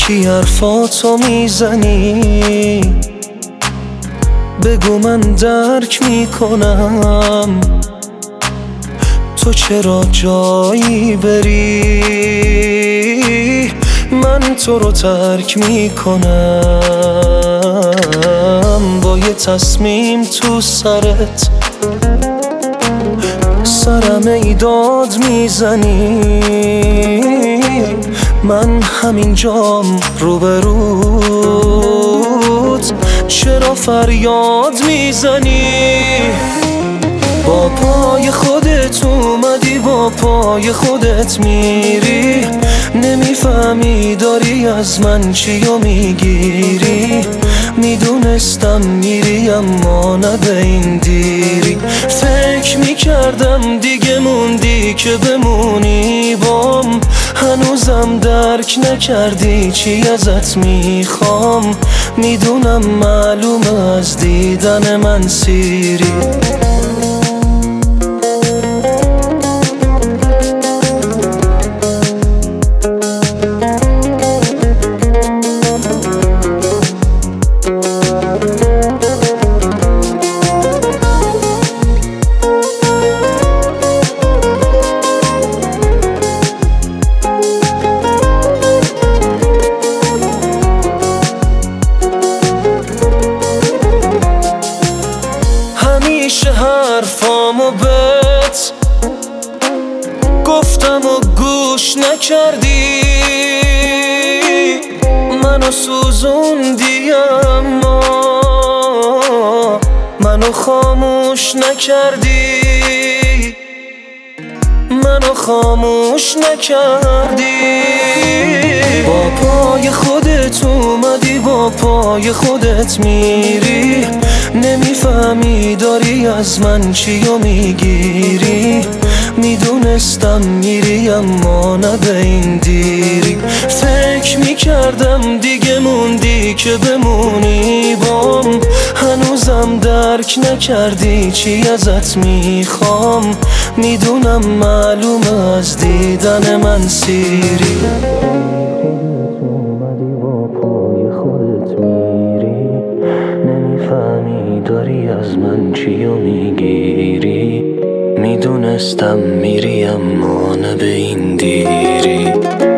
کی حرفاتو میزنی؟ بگو من درک میکنم. تو چرا جایی بری من تو رو ترک میکنم. با یه تصمیم تو سرت سرم ایداد میزنی. من همینجام روبروت چرا فریاد میزنی؟ با پای خودت اومدی با پای خودت میری. نمیفهمی داری از من چیو میگیری. میدونستم میری اما نه به این دیری. فکر میکردم دیگه موندی که بمونی بام. هنوزم درک نکردی چی ازت میخوام. میدونم معلومه از دیدن من سیری. همیشه حرفامو بهت گفتم و گوش نکردی. منو سوزوندی اما منو خاموش نکردی. منو خاموش نکردی. با پای خودت اومدی با پای خودت میری. نمیفهمی داری از من چیو میگیری. میدونستم میری اما نه به این دیری. فکر میکردم دیگه موندی که بمونی بام. هنوزم درک نکردی چی ازت میخوام. میدونم معلومه از دیدن من سیری. با پای خودت میری. نمیفهمی داری از من چیو میگیری. میدونستم میری اما نه به این دیری.